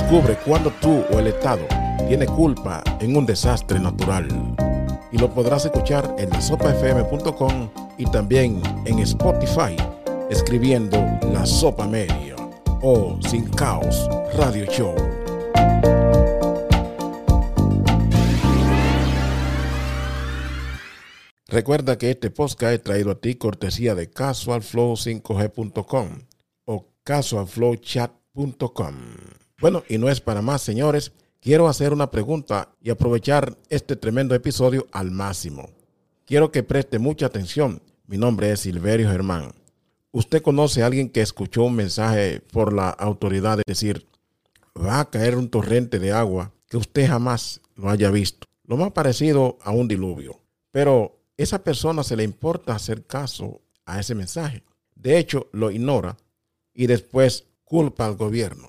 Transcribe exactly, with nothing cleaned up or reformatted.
Descubre cuando tú o el Estado tiene culpa en un desastre natural. Y lo podrás escuchar en la sopa f m punto com y también en Spotify, escribiendo La Sopa Media o Sin Caos Radio Show. Recuerda que este podcast es traído a ti cortesía de casual flow cinco g punto com o casual flow chat punto com. Bueno, y no es para más, señores. Quiero hacer una pregunta y aprovechar este tremendo episodio al máximo. Quiero que preste mucha atención. Mi nombre es Silverio Germán. ¿Usted conoce a alguien que escuchó un mensaje por la autoridad de decir, va a caer un torrente de agua que usted jamás lo haya visto? Lo más parecido a un diluvio. Pero esa persona se le importa hacer caso a ese mensaje. De hecho, lo ignora y después culpa al gobierno.